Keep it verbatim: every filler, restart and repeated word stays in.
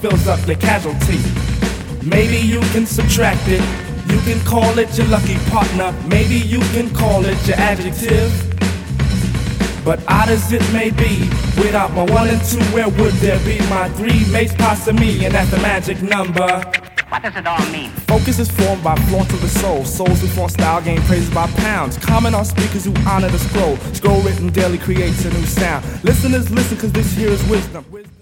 fills up your casualty. Maybe you can subtract it, you can call it your lucky partner, maybe you can call it your adjective. But odd as it may be, without my one and two, where would there be my three mates, past me, and that's the magic number. What does it all mean? Focus is formed by flaunt of the soul. Souls who flaunt style gain praises by pounds. Comment on speakers who honor the scroll. Scroll written daily creates a new sound. Listeners listen, cause this here is wisdom.